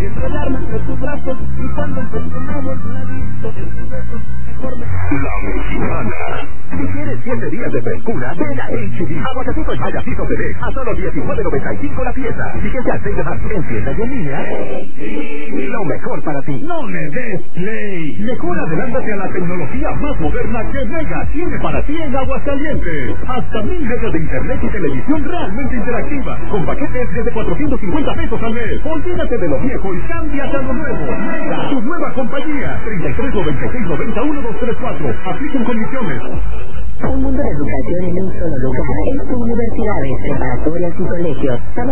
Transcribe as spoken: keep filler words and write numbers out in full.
enredarme entre tus brazos y cuando encontramos la visto de tus besos, mejor me... La Mexicana. Si quieres siete días de frescura, ven a H D. Aguacatito y payasito bebé a solo diecinueve noventa y cinco la pieza. Fíjate al seis de marzo en tiendas y en línea. Lo mejor para ti. No le des play. Mejor adelántate a la tecnología más moderna que Mega tiene para ti en Aguascalientes. Hasta mil megas de internet y televisión realmente interactiva. Con paquetes desde cuatrocientos cincuenta pesos al mes. Olvídate de lo viejo y cámbiate a lo nuevo. Mega, tu nueva compañía. treinta y tres noventa y seis noventa uno dos tres cuatro. Aplican condiciones. Un mundo de educación en un solo lugar. En universidades, preparatorias y colegios.